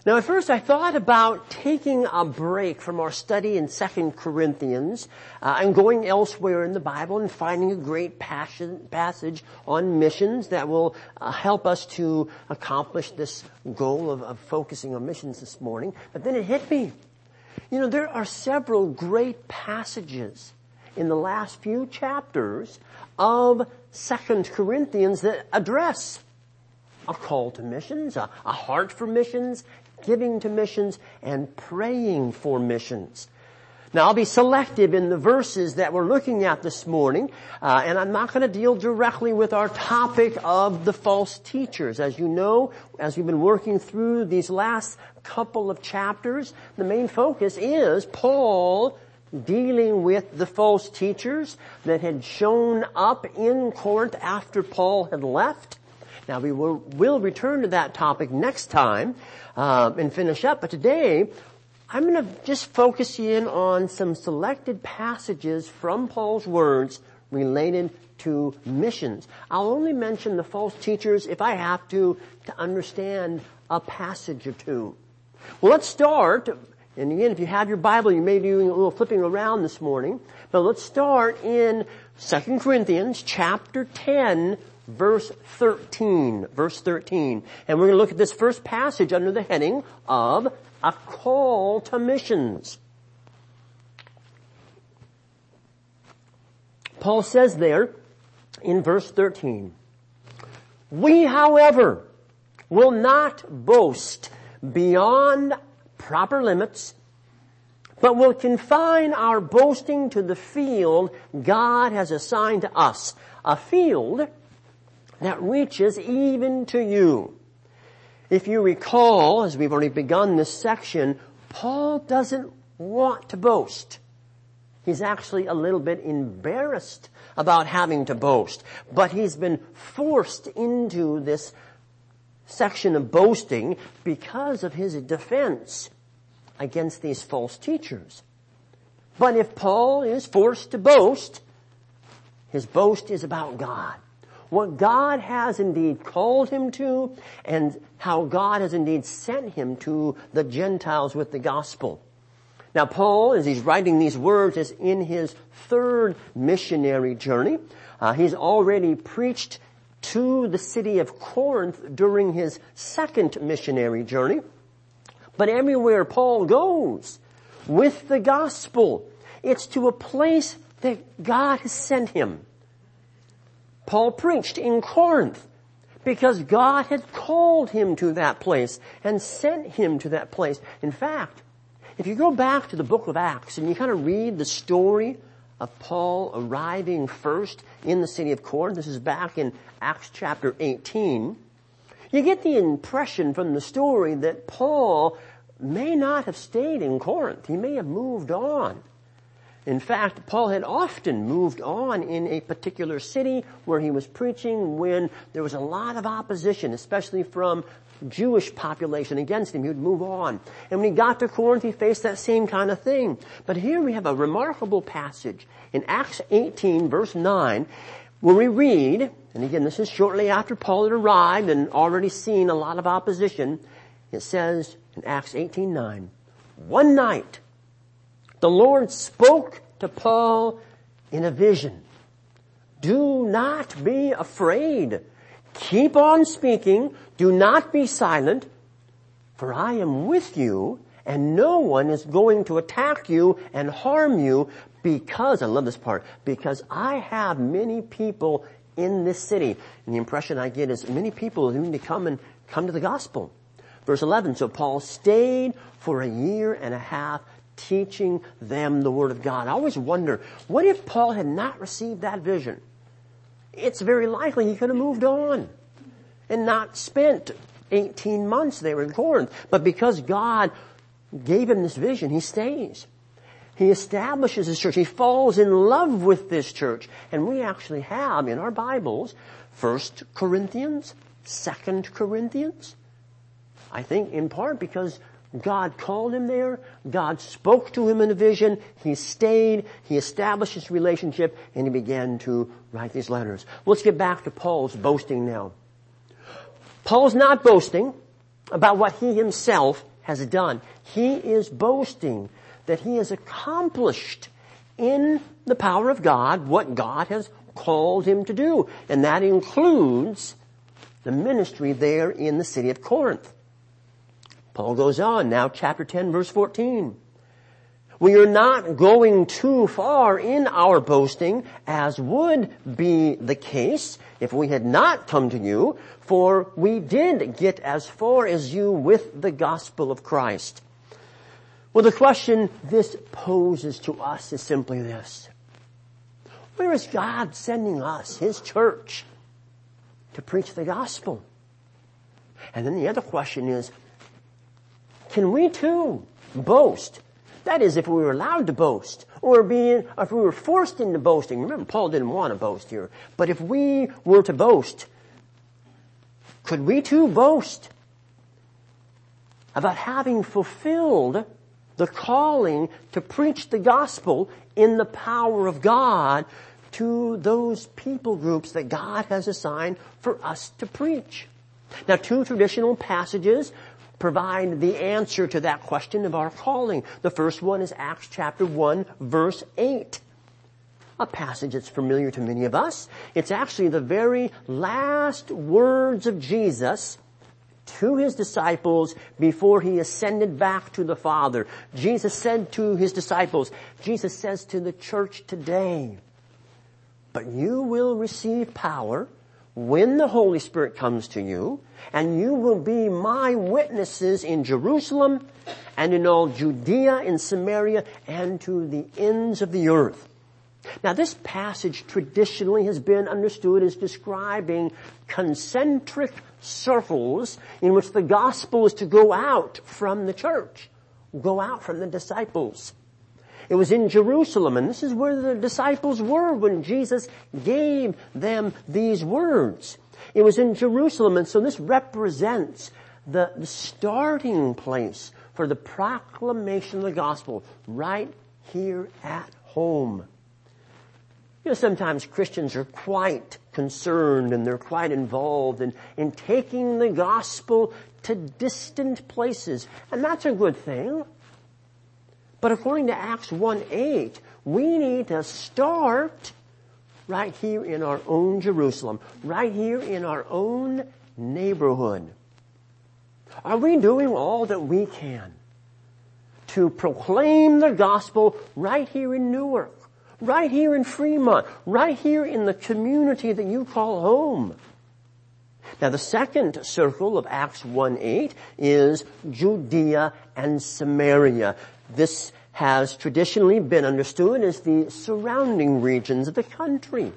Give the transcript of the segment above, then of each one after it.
Now at first I thought about taking a break from our study in 2 Corinthians and going elsewhere in the Bible and finding a great passage on missions that will help us to accomplish this goal of focusing on missions this morning. But then it hit me. You know, there are several great passages in the last few chapters of 2 Corinthians that address a call to missions, a heart for missions, giving to missions, and praying for missions. Now, I'll be selective in the verses that we're looking at this morning, and I'm not going to deal directly with our topic of the false teachers. As you know, as we've been working through these last couple of chapters, the main focus is Paul dealing with the false teachers that had shown up in Corinth after Paul had left. Now, we will return to that topic next time and finish up. But today, I'm going to just focus in on some selected passages from Paul's words related to missions. I'll only mention the false teachers if I have to understand a passage or two. Well, let's start. And again, if you have your Bible, you may be doing a little flipping around this morning. But let's start in 2 Corinthians chapter 10, verse 13. Verse 13. And we're going to look at this first passage under the heading of a call to missions. Paul says there in verse 13, "We, however, will not boast beyond proper limits, but will confine our boasting to the field God has assigned to us, a field that reaches even to you." If you recall, as we've already begun this section, Paul doesn't want to boast. He's actually a little bit embarrassed about having to boast, but he's been forced into this section of boasting because of his defense against these false teachers. But if Paul is forced to boast, his boast is about God. What God has indeed called him to, and how God has indeed sent him to the Gentiles with the gospel. Now Paul, as he's writing these words, is in his third missionary journey. He's already preached to the city of Corinth during his second missionary journey. But everywhere Paul goes with the gospel, it's to a place that God has sent him. Paul preached in Corinth because God had called him to that place and sent him to that place. In fact, if you go back to the book of Acts and you kind of read the story of Paul arriving first in the city of Corinth, this is back in Acts chapter 18, you get the impression from the story that Paul may not have stayed in Corinth. He may have moved on. In fact, Paul had often moved on in a particular city where he was preaching when there was a lot of opposition, especially from Jewish population against him. He would move on. And when he got to Corinth, he faced that same kind of thing. But here we have a remarkable passage in Acts 18, verse 9, where we read, and again, this is shortly after Paul had arrived and already seen a lot of opposition. It says in Acts 18:9, "One night, the Lord spoke to Paul in a vision. 'Do not be afraid. Keep on speaking. Do not be silent. For I am with you, and no one is going to attack you and harm you because,'" I love this part, "because I have many people in this city." And the impression I get is many people who need to come to the gospel. Verse 11, "So Paul stayed for a year and a half teaching them the word of God." I always wonder, what if Paul had not received that vision? It's very likely he could have moved on and not spent 18 months there in Corinth. But because God gave him this vision, he stays. He establishes his church. He falls in love with this church. And we actually have in our Bibles 1 Corinthians, 2 Corinthians. I think in part because God called him there. God spoke to him in a vision. He stayed. He established his relationship, and he began to write these letters. Let's get back to Paul's boasting now. Paul's not boasting about what he himself has done. He is boasting that he has accomplished in the power of God what God has called him to do. And that includes the ministry there in the city of Corinth. Paul goes on, now chapter 10, verse 14. We are not going too far in our boasting, as would be the case if we had not come to you, for we did get as far as you with the gospel of Christ. Well, the question this poses to us is simply this. Where is God sending us, his church, to preach the gospel? And then the other question is, can we too boast? That is, if we were allowed to boast, or if we were forced into boasting. Remember, Paul didn't want to boast here. But if we were to boast, could we too boast about having fulfilled the calling to preach the gospel in the power of God to those people groups that God has assigned for us to preach? Now, two traditional passages provide the answer to that question of our calling. The first one is Acts chapter 1, verse 8. A passage that's familiar to many of us. It's actually the very last words of Jesus to his disciples before he ascended back to the Father. Jesus said to his disciples, Jesus says to the church today, but you will receive power when the Holy Spirit comes to you, and you will be my witnesses in Jerusalem and in all Judea and Samaria and to the ends of the earth. Now, this passage traditionally has been understood as describing concentric circles in which the gospel is to go out from the church, go out from the disciples. It was in Jerusalem, and this is where the disciples were when Jesus gave them these words. It was in Jerusalem, and so this represents the starting place for the proclamation of the gospel right here at home. You know, sometimes Christians are quite concerned and they're quite involved in taking the gospel to distant places, and that's a good thing. But according to Acts 1:8, we need to start right here in our own Jerusalem, right here in our own neighborhood. Are we doing all that we can to proclaim the gospel right here in Newark, right here in Fremont, right here in the community that you call home? Now, the second circle of Acts 1:8 is Judea and Samaria. This has traditionally been understood as the surrounding regions of the country.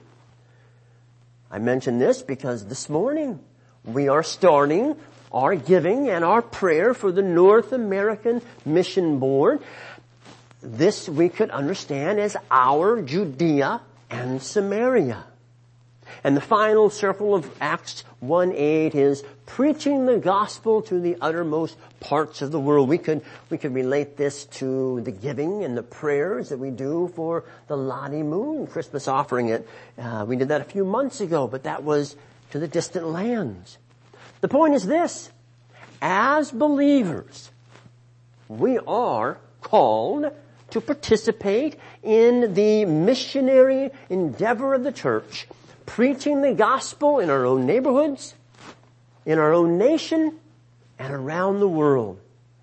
I mention this because this morning we are starting our giving and our prayer for the North American Mission Board. This we could understand as our Judea and Samaria. And the final circle of Acts 1:8 is preaching the gospel to the uttermost parts of the world. We could relate this to the giving and the prayers that we do for the Lottie Moon Christmas offering. We did that a few months ago, but that was to the distant lands. The point is this: as believers, we are called to participate in the missionary endeavor of the church, preaching the gospel in our own neighborhoods, in our own nation, and around the world.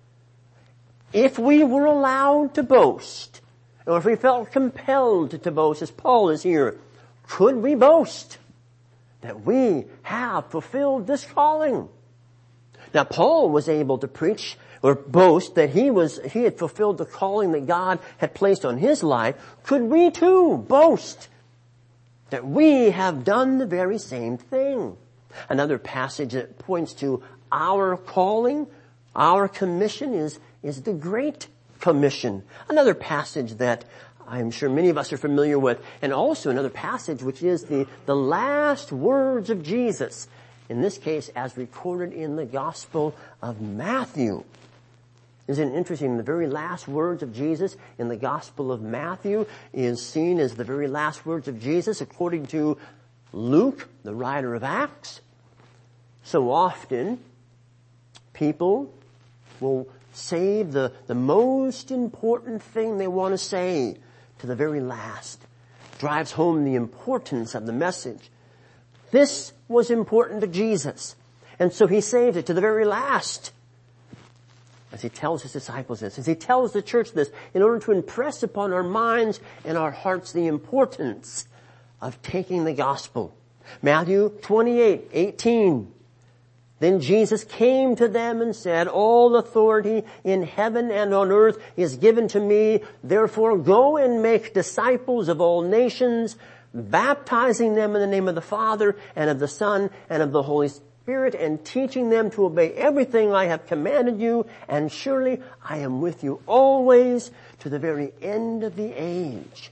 If we were allowed to boast, or if we felt compelled to boast, as Paul is here, could we boast that we have fulfilled this calling? Now, Paul was able to preach or boast that he had fulfilled the calling that God had placed on his life. Could we too boast that we have done the very same thing? Another passage that points to our calling, our commission is the Great Commission. Another passage that I'm sure many of us are familiar with, and also another passage which is the last words of Jesus, in this case as recorded in the Gospel of Matthew. Isn't it interesting? The very last words of Jesus in the Gospel of Matthew is seen as the very last words of Jesus according to Luke, the writer of Acts. So often, people will save the most important thing they want to say to the very last. Drives home the importance of the message. This was important to Jesus. And so he saved it to the very last. As he tells his disciples this, as he tells the church this, in order to impress upon our minds and our hearts the importance of taking the gospel. Matthew 28:18. Then Jesus came to them and said, all authority in heaven and on earth is given to me. Therefore go and make disciples of all nations, baptizing them in the name of the Father and of the Son and of the Holy Spirit, and teaching them to obey everything I have commanded you. And surely I am with you always to the very end of the age.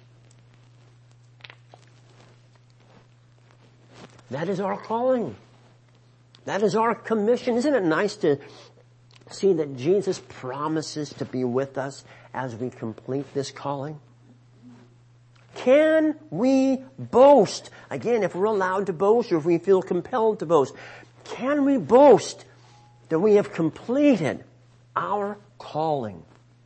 That is our calling. That is our commission. Isn't it nice to see that Jesus promises to be with us as we complete this calling? Can we boast? Again, if we're allowed to boast or if we feel compelled to boast, can we boast that we have completed our calling?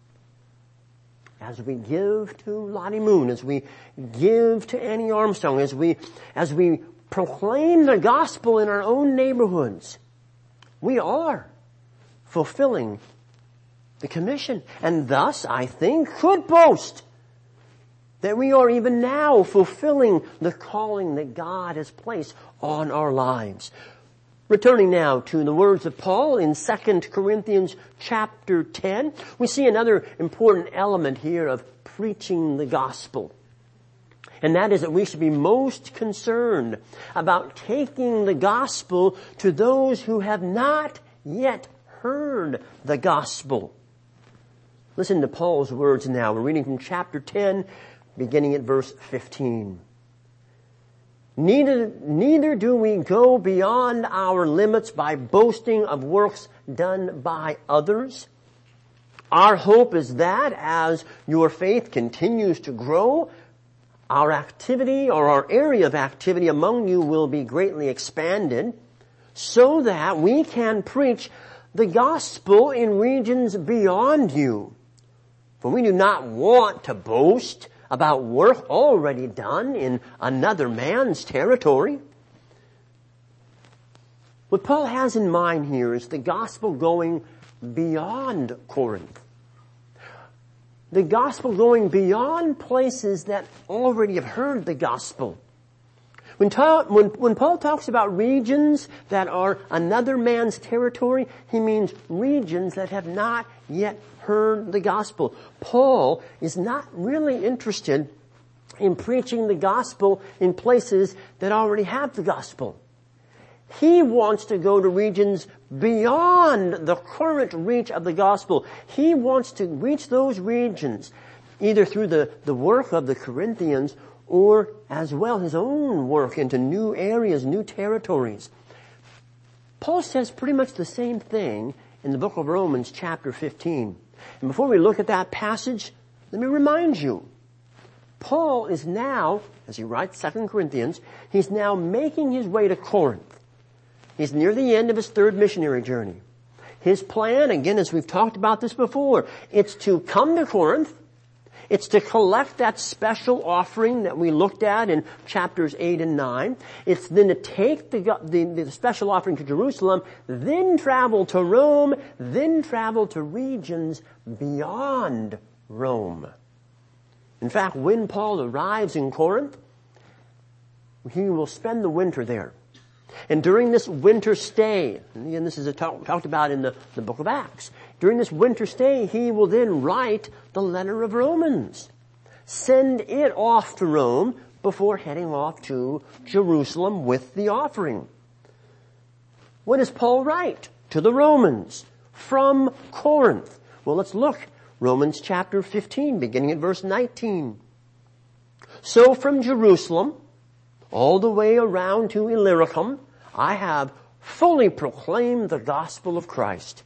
As we give to Lottie Moon, as we give to Annie Armstrong, as we proclaim the gospel in our own neighborhoods, we are fulfilling the commission. And thus, I think, could boast that we are even now fulfilling the calling that God has placed on our lives. Returning now to the words of Paul in 2 Corinthians chapter 10, we see another important element here of preaching the gospel. And that is that we should be most concerned about taking the gospel to those who have not yet heard the gospel. Listen to Paul's words now. We're reading from chapter 10, beginning at verse 15. Neither do we go beyond our limits by boasting of works done by others. Our hope is that as your faith continues to grow, our activity or our area of activity among you will be greatly expanded so that we can preach the gospel in regions beyond you. For we do not want to boast about work already done in another man's territory. What Paul has in mind here is the gospel going beyond Corinth. The gospel going beyond places that already have heard the gospel. When Paul talks about regions that are another man's territory, he means regions that have not yet heard the gospel. Paul is not really interested in preaching the gospel in places that already have the gospel. He wants to go to regions beyond the current reach of the gospel. He wants to reach those regions either through the work of the Corinthians or as well his own work into new areas, new territories. Paul says pretty much the same thing in the book of Romans chapter 15. And before we look at that passage, let me remind you, Paul is now, as he writes 2 Corinthians, he's now making his way to Corinth. He's near the end of his third missionary journey. His plan, again, as we've talked about this before, it's to come to Corinth. It's to collect that special offering that we looked at in chapters 8 and 9. It's then to take the special offering to Jerusalem, then travel to Rome, then travel to regions beyond Rome. In fact, when Paul arrives in Corinth, he will spend the winter there. And during this winter stay, and again this is talked about in the book of Acts, during this winter stay he will then write the letter of Romans, send it off to Rome before heading off to Jerusalem with the offering. What does Paul write to the Romans from Corinth? Well, let's look. Romans chapter 15, beginning at verse 19. So from Jerusalem all the way around to Illyricum, I have fully proclaimed the gospel of Christ.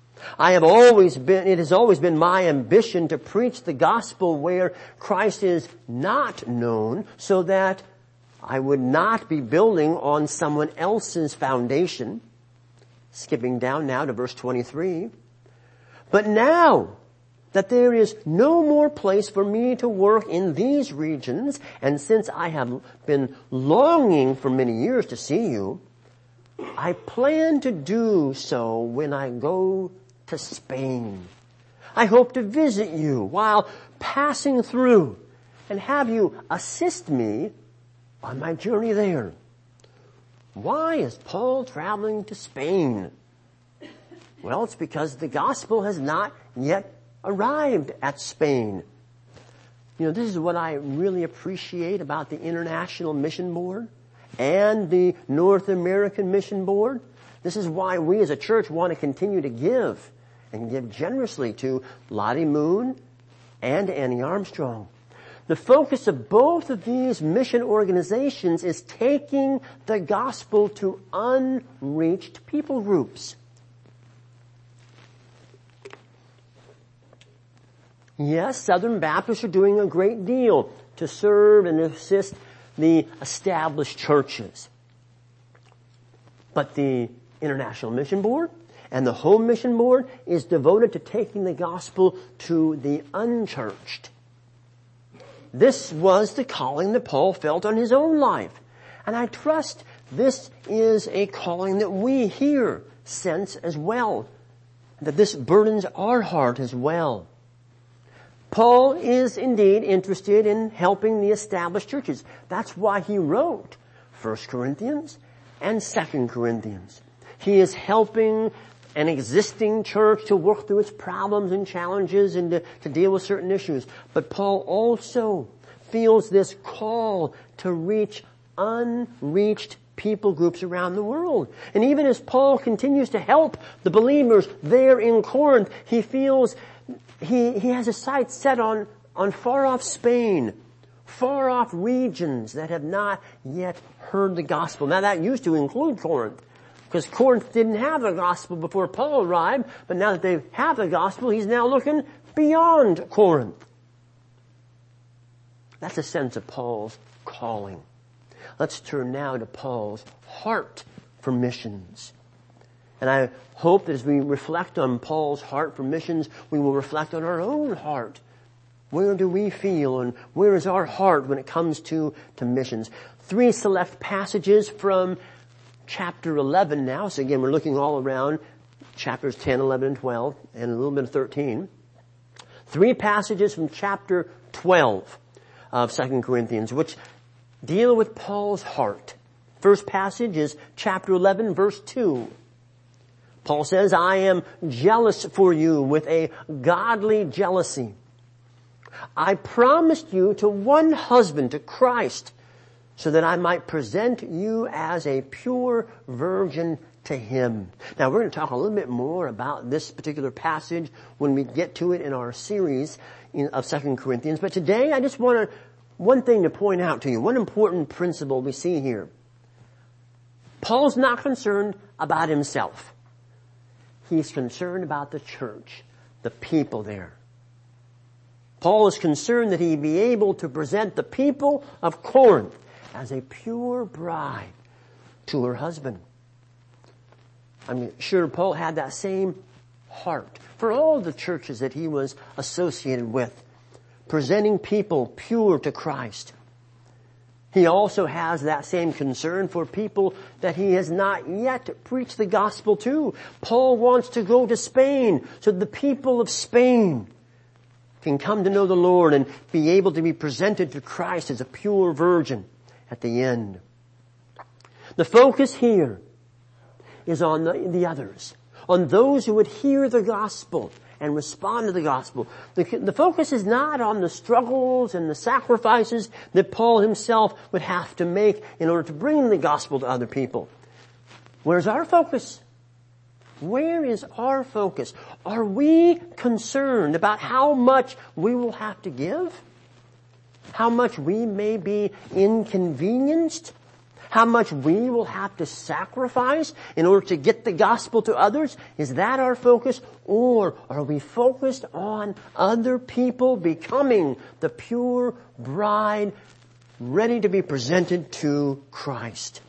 It has always been my ambition to preach the gospel where Christ is not known, so that I would not be building on someone else's foundation. Skipping down now to verse 23. But now that there is no more place for me to work in these regions, and since I have been longing for many years to see you, I plan to do so when I go to Spain. I hope to visit you while passing through and have you assist me on my journey there. Why is Paul traveling to Spain? Well, it's because the gospel has not yet arrived at Spain. You know, this is what I really appreciate about the International Mission Board and the North American Mission Board. This is why we as a church want to continue to give and give generously to Lottie Moon and Annie Armstrong. The focus of both of these mission organizations is taking the gospel to unreached people groups. Yes, Southern Baptists are doing a great deal to serve and assist the established churches. But the International Mission Board and the Home Mission Board is devoted to taking the gospel to the unchurched. This was the calling that Paul felt on his own life. And I trust this is a calling that we here sense as well, that this burdens our heart as well. Paul is indeed interested in helping the established churches. That's why he wrote 1 Corinthians and 2 Corinthians. He is helping an existing church to work through its problems and challenges and to deal with certain issues. But Paul also feels this call to reach unreached people groups around the world. And even as Paul continues to help the believers there in Corinth, he feels he has his sights set on far off Spain, far off regions that have not yet heard the gospel. Now that used to include Corinth, because Corinth didn't have the gospel before Paul arrived, but now that they have the gospel, he's now looking beyond Corinth. That's a sense of Paul's calling. Let's turn now to Paul's heart for missions. And I hope that as we reflect on Paul's heart for missions, we will reflect on our own heart. Where do we feel and where is our heart when it comes to missions? 3 select passages from chapter 11 now. So again, we're looking all around chapters 10, 11, and 12, and a little bit of 13. 3 passages from chapter 12 of 2 Corinthians, which deal with Paul's heart. First passage is chapter 11, verse 2. Paul says, I am jealous for you with a godly jealousy. I promised you to one husband, to Christ, so that I might present you as a pure virgin to him. Now we're going to talk a little bit more about this particular passage when we get to it in our series of 2 Corinthians. But today I just want one thing to point out to you, one important principle we see here. Paul's not concerned about himself. He's concerned about the church, the people there. Paul is concerned that he be able to present the people of Corinth as a pure bride to her husband. I'm sure Paul had that same heart for all the churches that he was associated with, presenting people pure to Christ. He also has that same concern for people that he has not yet preached the gospel to. Paul wants to go to Spain so the people of Spain can come to know the Lord and be able to be presented to Christ as a pure virgin at the end. The focus here is on the others, on those who would hear the gospel and respond to the gospel. The focus is not on the struggles and the sacrifices that Paul himself would have to make in order to bring the gospel to other people. Where's our focus? Where is our focus? Are we concerned about how much we will have to give? How much we may be inconvenienced? How much we will have to sacrifice in order to get the gospel to others? Is that our focus? Or are we focused on other people becoming the pure bride ready to be presented to Christ?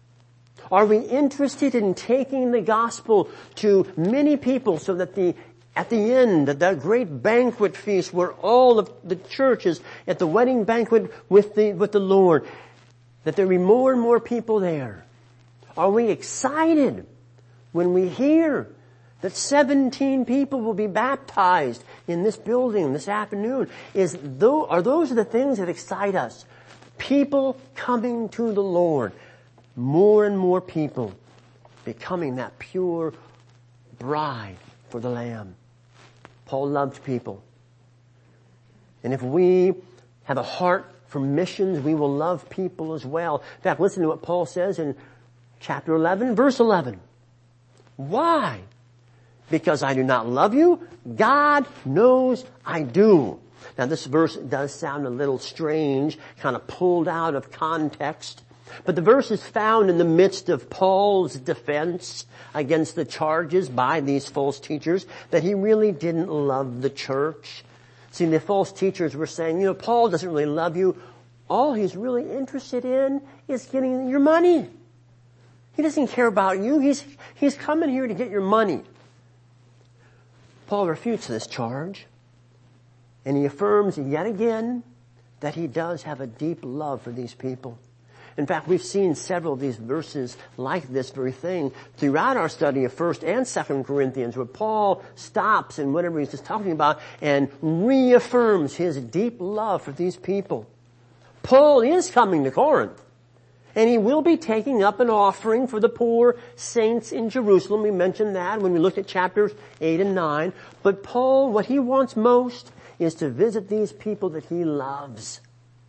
Are we interested in taking the gospel to many people so that the at the end, at that great banquet feast where all of the church is at the wedding banquet with the Lord, that there be more and more people there? Are we excited when we hear that 17 people will be baptized in this building this afternoon? Are those the things that excite us? People coming to the Lord. More and more people becoming that pure bride for the Lamb. Paul loved people. And if we have a heart for missions, we will love people as well. In fact, listen to what Paul says in chapter 11, verse 11. Why? Because I do not love you? God knows I do. Now this verse does sound a little strange, kind of pulled out of context. But the verse is found in the midst of Paul's defense against the charges by these false teachers that he really didn't love the church. See, the false teachers were saying, Paul doesn't really love you. All he's really interested in is getting your money. He doesn't care about you. He's coming here to get your money. Paul refutes this charge, and he affirms yet again that he does have a deep love for these people. In fact, we've seen several of these verses like this very thing throughout our study of 1 and 2 Corinthians, where Paul stops in whatever he's just talking about and reaffirms his deep love for these people. Paul is coming to Corinth, and he will be taking up an offering for the poor saints in Jerusalem. We mentioned that when we looked at chapters 8 and 9. But Paul, what he wants most is to visit these people that he loves.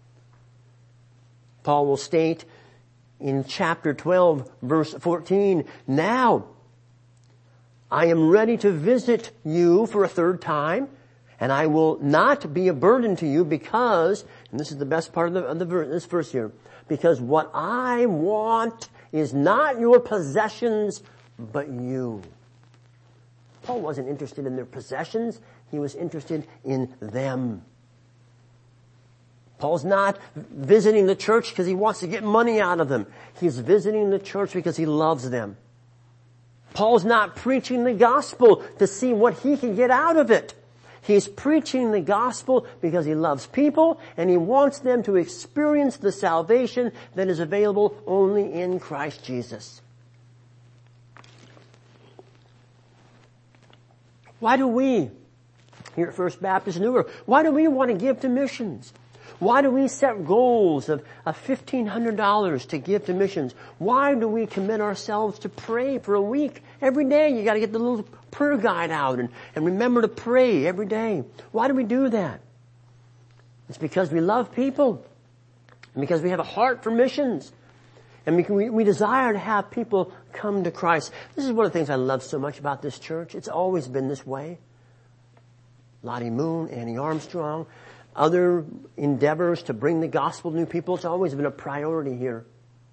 Paul will state in chapter 12, verse 14, now I am ready to visit you for a third time, and I will not be a burden to you because, and this is the best part of this verse here, because what I want is not your possessions, but you. Paul wasn't interested in their possessions. He was interested in them. Paul's not visiting the church because he wants to get money out of them. He's visiting the church because he loves them. Paul's not preaching the gospel to see what he can get out of it. He's preaching the gospel because he loves people and he wants them to experience the salvation that is available only in Christ Jesus. Why do we, here at First Baptist Newark, why do we want to give to missions? Why do we set goals of $1,500 to give to missions? Why do we commit ourselves to pray for a week? Every day you got to get the little prayer guide out and remember to pray every day. Why do we do that? It's because we love people and because we have a heart for missions and we desire to have people come to Christ. This is one of the things I love so much about this church. It's always been this way. Lottie Moon, Annie Armstrong, other endeavors to bring the gospel to new people. It's always been a priority here.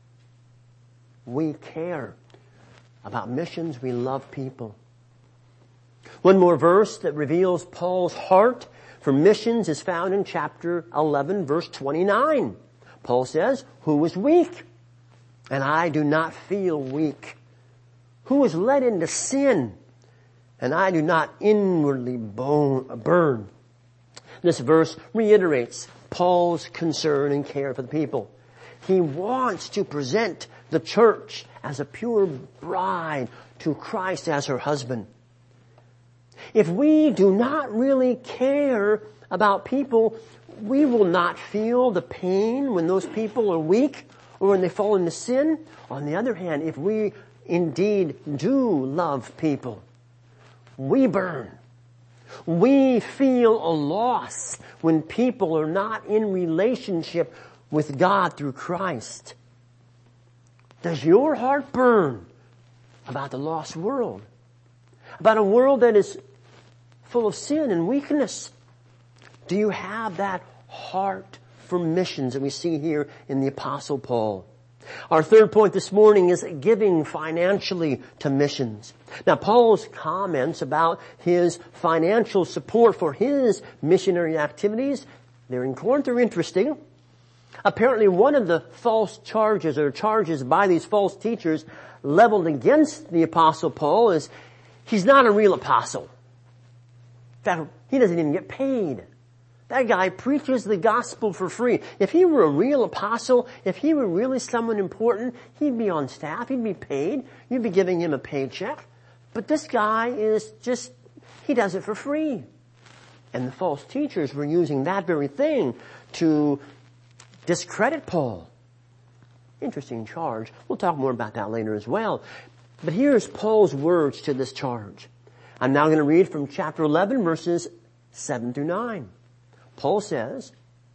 We care about missions. We love people. One more verse that reveals Paul's heart for missions is found in chapter 11, verse 29. Paul says, who is weak? And I do not feel weak. Who is led into sin? And I do not inwardly burn. This verse reiterates Paul's concern and care for the people. He wants to present the church as a pure bride to Christ as her husband. If we do not really care about people, we will not feel the pain when those people are weak or when they fall into sin. On the other hand, if we indeed do love people, we burn. We feel a loss when people are not in relationship with God through Christ. Does your heart burn about the lost world? About a world that is full of sin and weakness? Do you have that heart for missions that we see here in the Apostle Paul? Our third point this morning is giving financially to missions. Now, Paul's comments about his financial support for his missionary activities, they're in Corinth, they're interesting. Apparently, one of the false charges or charges by these false teachers leveled against the Apostle Paul is he's not a real apostle. fact, he doesn't even get paid. That guy preaches the gospel for free. If he were a real apostle, if he were really someone important, he'd be on staff, he'd be paid, you'd be giving him a paycheck. But this guy is just, he does it for free. And the false teachers were using that very thing to discredit Paul. Interesting charge. We'll talk more about that later as well. But here's Paul's words to this charge. I'm now going to read from chapter 11, verses 7 through 9. Paul says,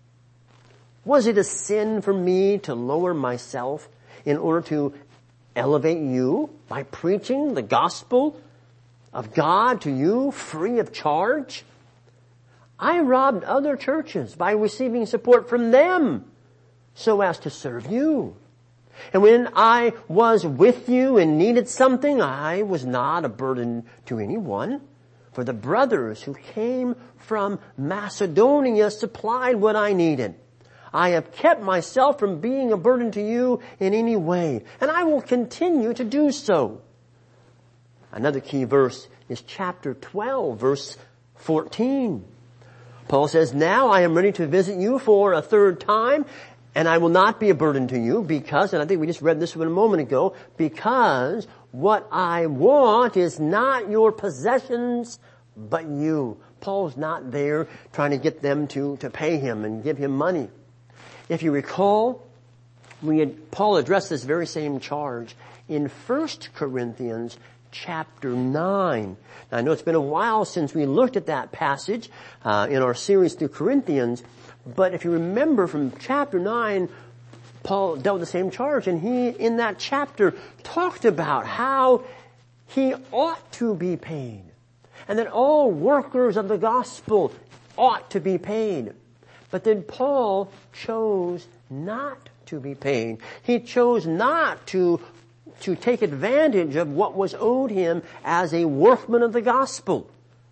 was it a sin for me to lower myself in order to elevate you by preaching the gospel of God to you free of charge? I robbed other churches by receiving support from them so as to serve you. And when I was with you and needed something, I was not a burden to anyone. For the brothers who came from Macedonia supplied what I needed. I have kept myself from being a burden to you in any way, and I will continue to do so. Another key verse is chapter 12, verse 14. Paul says, now I am ready to visit you for a third time, and I will not be a burden to you because, and I think we just read this one a moment ago, because what I want is not your possessions, but you. Paul's not there trying to get them to pay him and give him money. If you recall, Paul addressed this very same charge in 1 Corinthians chapter 9. Now, I know it's been a while since we looked at that passage in our series through Corinthians, but if you remember from chapter 9, Paul dealt with the same charge, and he, in that chapter, talked about how he ought to be paid, and that all workers of the gospel ought to be paid. But then Paul chose not to be paid. He chose not to take advantage of what was owed him as a workman of the gospel.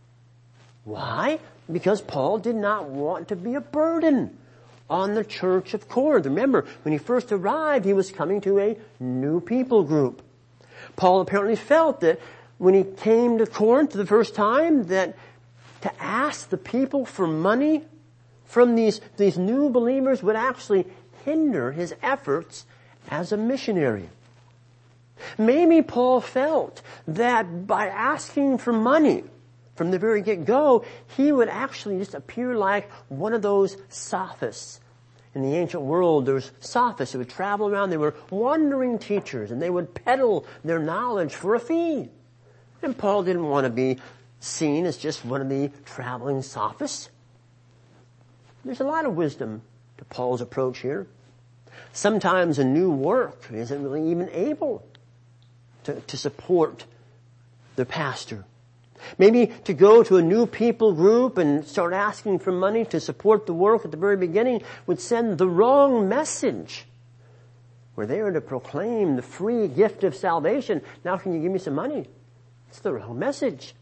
Why? Because Paul did not want to be a burden on the church of Corinth. Remember, when he first arrived, he was coming to a new people group. Paul apparently felt that when he came to Corinth the first time, that to ask the people for money from these new believers would actually hinder his efforts as a missionary. Maybe Paul felt that by asking for money from the very get-go, he would actually just appear like one of those sophists. In the ancient world, there was sophists who would travel around. They were wandering teachers, and they would peddle their knowledge for a fee. And Paul didn't want to be seen as just one of the traveling sophists. There's a lot of wisdom to Paul's approach here. Sometimes a new work isn't really even able to support the pastor. Maybe to go to a new people group and start asking for money to support the work at the very beginning would send the wrong message. We're there to proclaim the free gift of salvation. Now can you give me some money? It's the wrong message.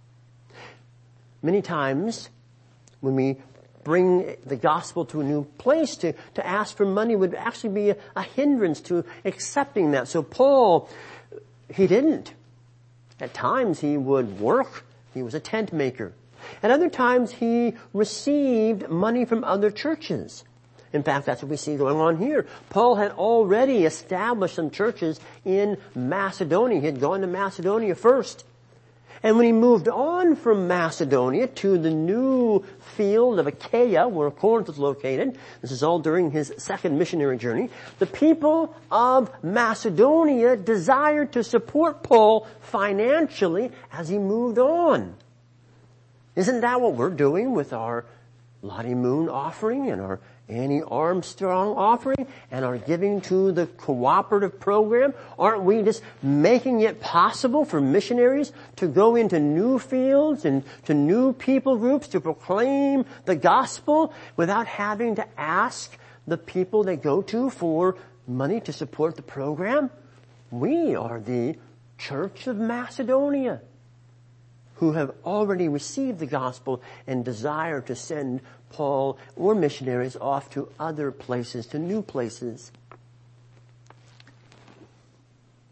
Many times when we bring the gospel to a new place, to ask for money would actually be a hindrance to accepting that. So Paul, he didn't. At times he would work. He was a tent maker. At other times he received money from other churches. In fact, that's what we see going on here. Paul had already established some churches in Macedonia. He had gone to Macedonia first. And when he moved on from Macedonia to the new field of Achaia, where Corinth was located, this is all during his second missionary journey, the people of Macedonia desired to support Paul financially as he moved on. Isn't that what we're doing with our Lottie Moon offering and our Annie Armstrong offering and our giving to the cooperative program? Aren't we just making it possible for missionaries to go into new fields and to new people groups to proclaim the gospel without having to ask the people they go to for money to support the program? We are the Church of Macedonia, who have already received the gospel and desire to send Paul or missionaries off to other places, to new places.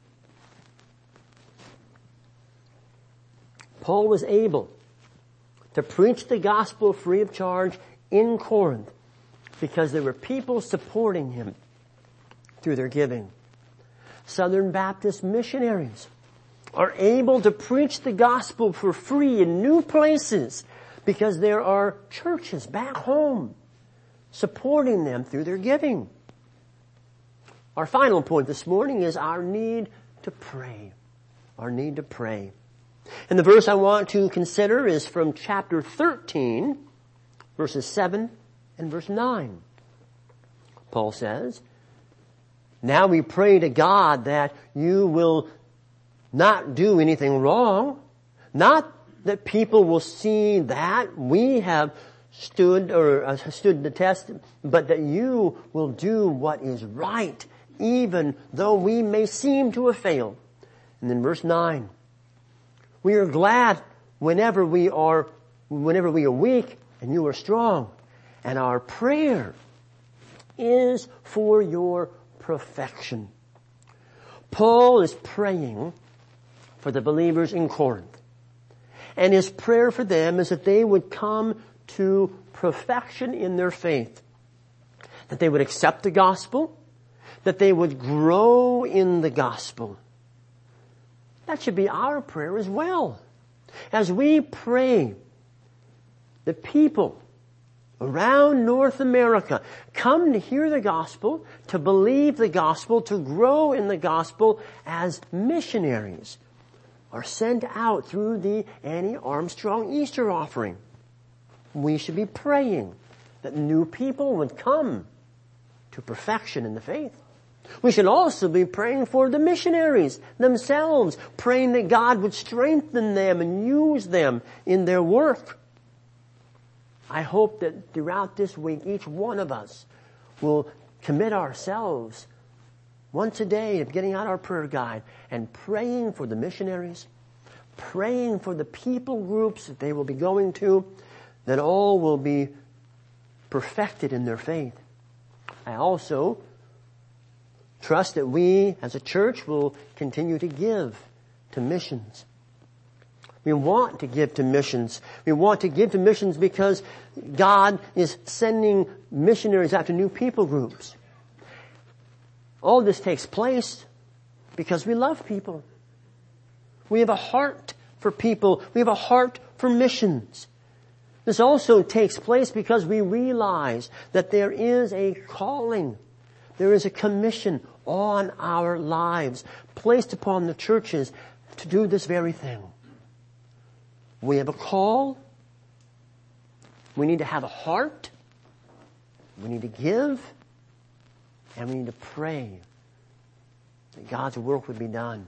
Paul was able to preach the gospel free of charge in Corinth because there were people supporting him through their giving. Southern Baptist missionaries are able to preach the gospel for free in new places because there are churches back home supporting them through their giving. Our final point this morning is our need to pray. Our need to pray. And the verse I want to consider is from chapter 13, verses 7 and verse 9. Paul says, "Now we pray to God that you will not do anything wrong, not that people will see that we have stood the test, but that you will do what is right, even though we may seem to have failed." And then verse 9, "We are glad whenever we are weak and you are strong, and our prayer is for your perfection." Paul is praying for the believers in Corinth. And his prayer for them is that they would come to perfection in their faith, that they would accept the gospel, that they would grow in the gospel. That should be our prayer as well. As we pray, the people around North America come to hear the gospel, to believe the gospel, to grow in the gospel as missionaries are sent out through the Annie Armstrong Easter offering. We should be praying that new people would come to perfection in the faith. We should also be praying for the missionaries themselves, praying that God would strengthen them and use them in their work. I hope that throughout this week, each one of us will commit ourselves once a day of getting out our prayer guide and praying for the missionaries, praying for the people groups that they will be going to, that all will be perfected in their faith. I also trust that we as a church will continue to give to missions. We want to give to missions. We want to give to missions because God is sending missionaries out to new people groups. All this takes place because we love people. We have a heart for people. We have a heart for missions. This also takes place because we realize that there is a calling. There is a commission on our lives placed upon the churches to do this very thing. We have a call. We need to have a heart. We need to give. And we need to pray that God's work would be done.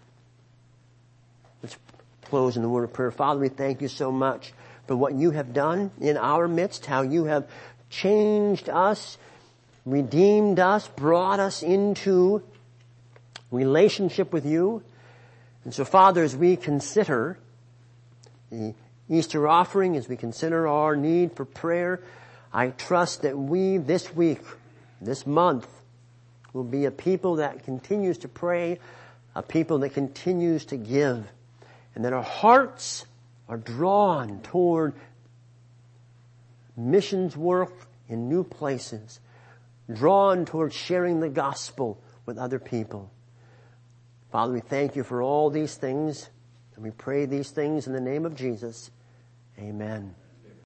Let's close in the word of prayer. Father, we thank you so much for what you have done in our midst, how you have changed us, redeemed us, brought us into relationship with you. And so, Father, as we consider the Easter offering, as we consider our need for prayer, I trust that we this week, this month, will be a people that continues to pray, a people that continues to give, and that our hearts are drawn toward missions work in new places, drawn toward sharing the gospel with other people. Father, we thank you for all these things, and we pray these things in the name of Jesus. Amen.